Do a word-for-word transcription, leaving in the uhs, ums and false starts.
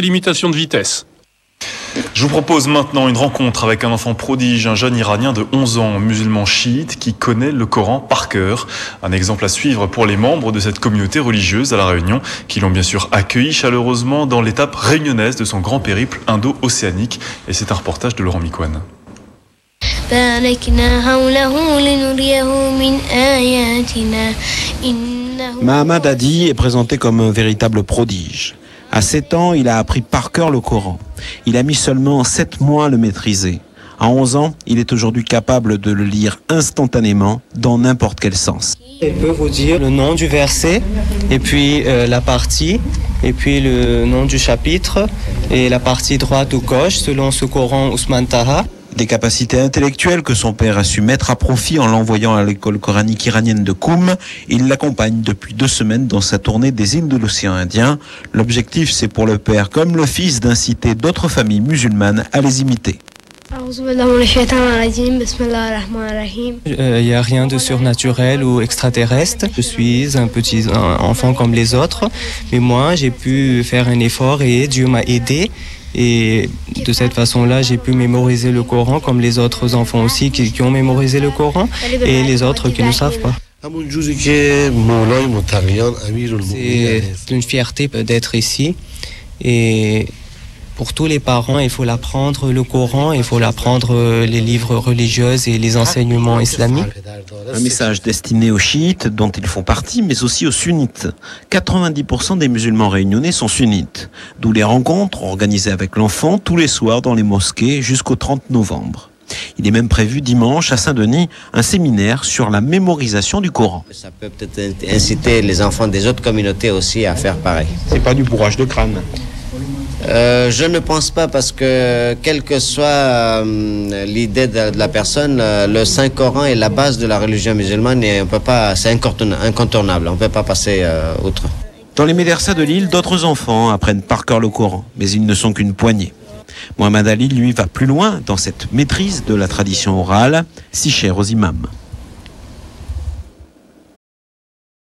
Limitation de vitesse. Je vous propose maintenant une rencontre avec un enfant prodige, un jeune Iranien de onze ans, musulman chiite, qui connaît le Coran par cœur. Un exemple à suivre pour les membres de cette communauté religieuse à La Réunion, qui l'ont bien sûr accueilli chaleureusement dans l'étape réunionnaise de son grand périple indo-océanique. Et c'est un reportage de Laurent Micouane. Mahamad Hadi est présenté comme un véritable prodige. À sept ans, il a appris par cœur le Coran. Il a mis seulement sept mois à le maîtriser. À onze ans, il est aujourd'hui capable de le lire instantanément, dans n'importe quel sens. Il peut vous dire le nom du verset, et puis euh, la partie, et puis le nom du chapitre, et la partie droite ou gauche, selon ce Coran Ousmane Taha. Des capacités intellectuelles que son père a su mettre à profit en l'envoyant à l'école coranique iranienne de Koum. Il l'accompagne depuis deux semaines dans sa tournée des îles de l'océan Indien. L'objectif, c'est pour le père comme le fils d'inciter d'autres familles musulmanes à les imiter. Il n'y a rien de surnaturel ou extraterrestre. Je suis un petit enfant comme les autres, mais moi j'ai pu faire un effort et Dieu m'a aidé. Et de cette façon-là, j'ai pu mémoriser le Coran comme les autres enfants aussi qui, qui ont mémorisé le Coran et les autres qui ne savent pas. C'est une fierté d'être ici et pour tous les parents, il faut l'apprendre le Coran, il faut l'apprendre les livres religieux et les enseignements islamiques. Un message destiné aux chiites dont ils font partie, mais aussi aux sunnites. quatre-vingt-dix pour cent des musulmans réunionnais sont sunnites, d'où les rencontres organisées avec l'enfant tous les soirs dans les mosquées jusqu'au trente novembre. Il est même prévu dimanche à Saint-Denis un séminaire sur la mémorisation du Coran. Ça peut peut-être inciter les enfants des autres communautés aussi à faire pareil. C'est pas du bourrage de crâne. Euh, je ne pense pas parce que quelle que soit euh, l'idée de, de la personne, euh, le Saint-Coran est la base de la religion musulmane et on peut pas, c'est incontournable, on ne peut pas passer euh, outre. Dans les médersas de l'île, d'autres enfants apprennent par cœur le Coran, mais ils ne sont qu'une poignée. Mohamed Ali, lui, va plus loin dans cette maîtrise de la tradition orale, si chère aux imams.